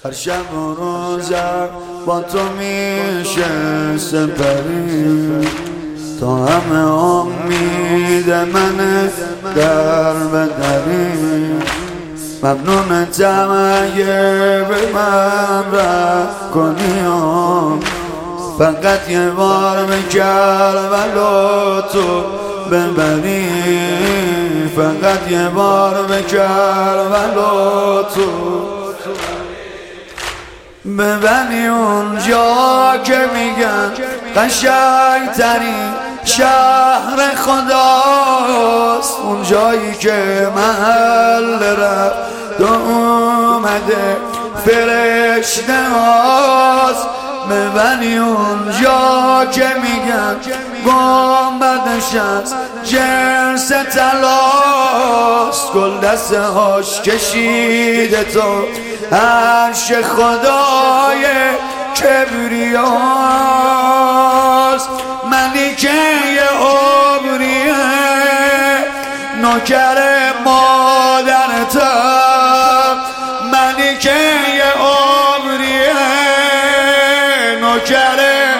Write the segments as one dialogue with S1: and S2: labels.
S1: هر شب و روزم با تو میشه سپری، تا همه امید من در بدری. ممنونتم اگه به من رحم کنی، فقط یه بار به کربلا تو ببری، فقط یه بار به کربلا تو ببری. اونجا که میگن قشنگ‌ترین شهر خداست، اون جایی که محل رفت اومده فرشته هاست. ببری اونجا که میگن گنبدش از جنس طلاست، گل دسته هاش کشیده تو عرش خدای کبریاست. ملکه عمریه نوکر مادرتم، ملکه عمریه نوکر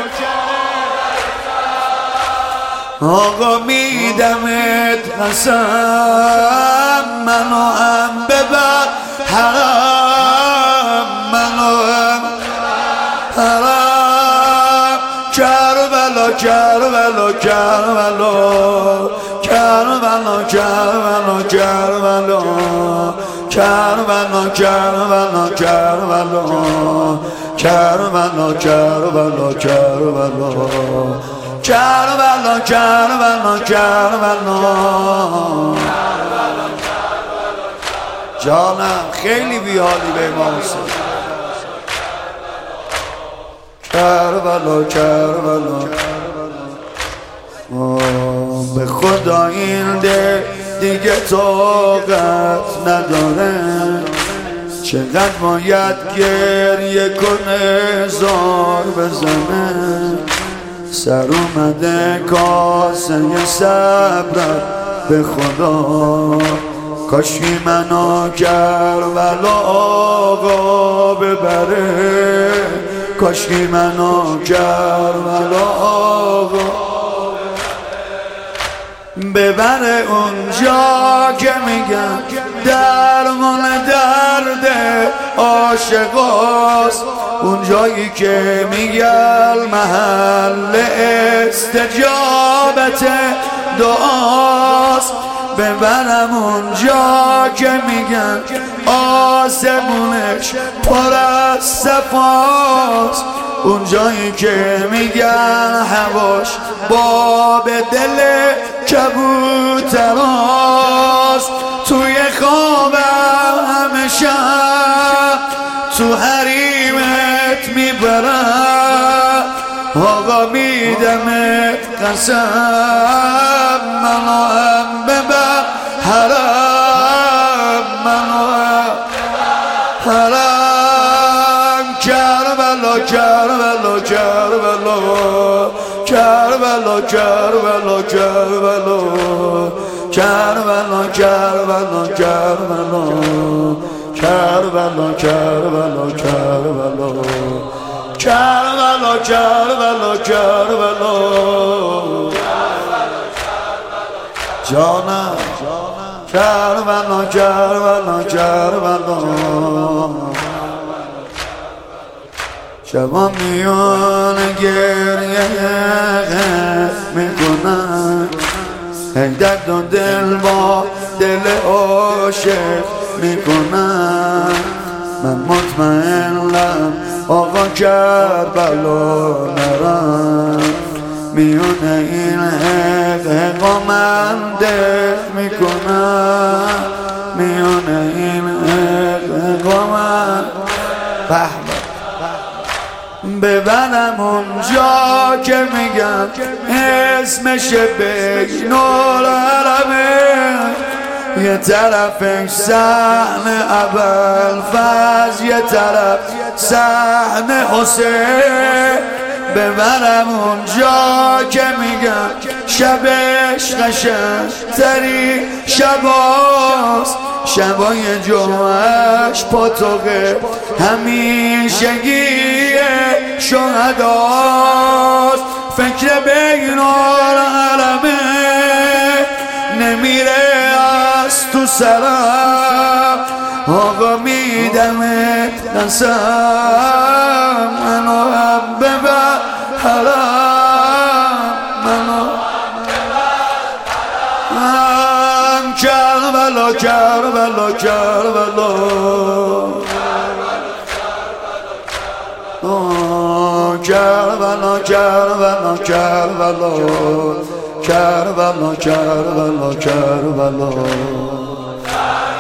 S1: آقا میدمت قسم، منو هم ببر حرم، منو هم حرم. کربلا کربلا کربلا کربلا کربلا کربلا کربلا کربلا کربلا کربلا کربلا کربلا کربلا کربلا کربلا. جانم خیلی بیالی به امام حسین. کربلا کربلا به خدا این دل دیگه طاقت نداره، چقدر باید گریه کنه زار بزنه. سر اومده کاسه صبر به خدا، کاشکی منو کربلا آقا ببره، کاشکی منو کربلا آقا ببره. اونجا که میگن درمان درد عاشقاست، اونجایی که میگن محل استجابت دعاست. ببرم اونجا که میگن آسمونش پر از صفاست، اونجایی که میگن هواش باب دل کبوتراست. توی خوابم همیشه تو حریمت میبرم، آقا میدمت قسم، منو هم ببر حرم، منو هم حرم. کربلا کربلا کربلا کربلا کربلا کربلا کربلا کربلا کربلا کربلا کربلا کربلا کربلا کربلا کربلا. جانم کربلا کربلا کربلا. شبا میان گریه میکنن، ای درد و دل با دل عاشق میکنن. من مطمئنم آقا کربلا نرم، میون این حقا من دل میکنم، میون این حقا من ببرم اونجا که میگم اسمش بین العربه، یه طرف صحن ابوالفضل، یه طرف صحن حسین. ببرم اونجا که میگم شبش قشنگ‌ترین شباست، شبای جمعش پاتوقه همیشگی شهداست. فکر بینار علمه نمیره از تو سرم، آقا میدمه دستم منو هم ببر حرم، منو کربلا کربلا کربلا کربلا کربلا کربلا کربلا کربلا کربلا